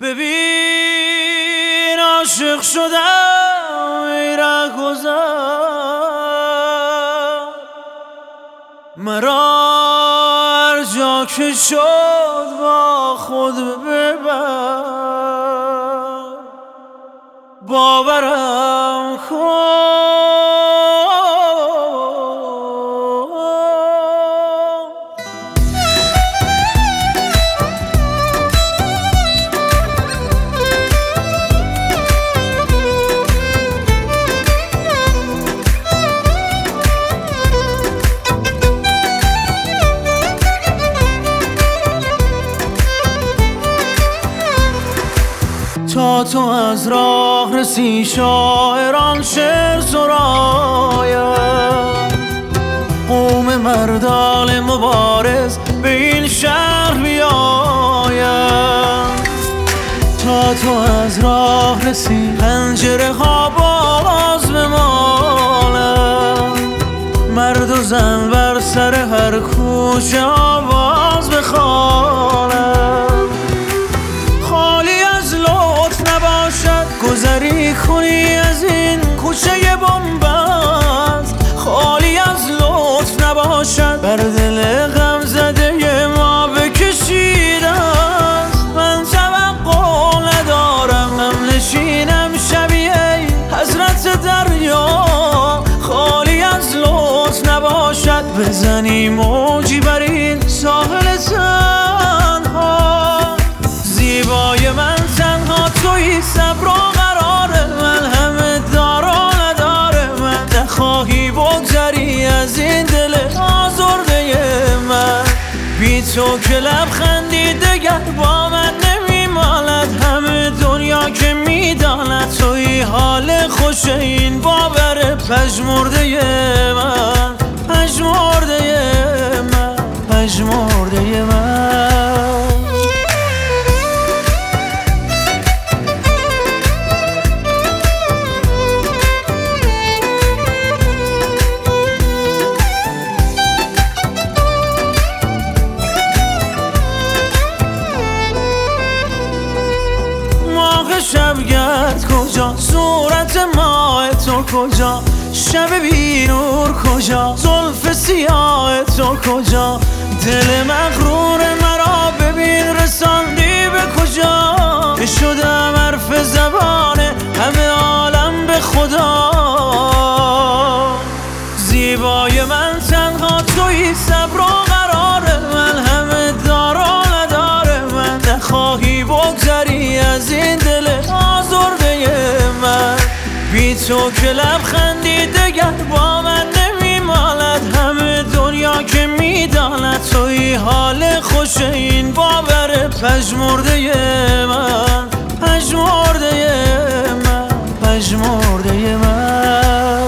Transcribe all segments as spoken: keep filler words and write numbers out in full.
ببین عاشق شدم ای رهگذر، مرا هر جا که شد با خود ببر، باورم کن تا تو از راه رسی شاعران شعر سرایم، قوم مردان مبارز به این شهر بیایم. تا تو از راه رسی پنجره ها باز بمالم، مرد و زن بر سر هر کوچه آواز بخوانم. گذری کنی از این کوچه بنبست، خالی از لطف نباشد بر دل غم زده ما بکشیده است. من توقع ندارم هم نشینم شبیه حضرت دریا، خالی از لطف نباشد بزنی موجی بر این ساحل تنها. زیبای من تنها تویی، صبر و قرار من همه دار و نداره من. نخواهی بگذری از این دل آزرده من، بی تو که لبخندی دگر با من نمیماند. همه دنیا که میداند تویی حال خوش این باور پژمرده من، پژمرده من، پژمرده من. شبگرد کجا، صورت ماه تو کجا، شب بی نور کجا، زلف سیاه تو کجا. دل مغرور مرا ببین رساندی به کجا، که شدم حرف زبان همه عالم به خدا. زیبای من تنها تویی، صبر و قرار من همه دار و نداره من. نخواهی بگذری از این دل آزرده من، بی تو که لبخندی دگر با من نمیماند. همه دنیا که میداند تویی حال خوش این باور پژمرده من، پژمرده من، پژمرده من.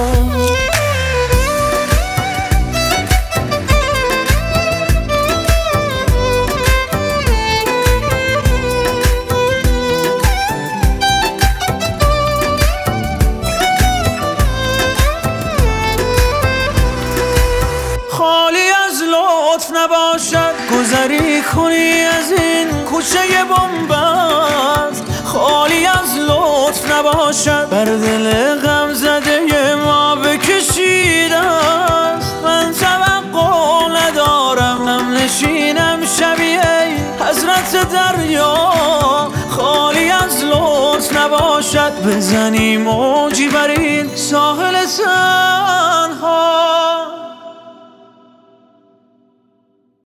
نباشد گذری کنی از این کوچه بنبست، خالی از لطف نباشد بر دل غم زده ما بکشیده است. من توقع ندارم هم نشینم شبیه حضرت دریا، خالی از لطف نباشد بزنی موجی بر این ساحل تنها.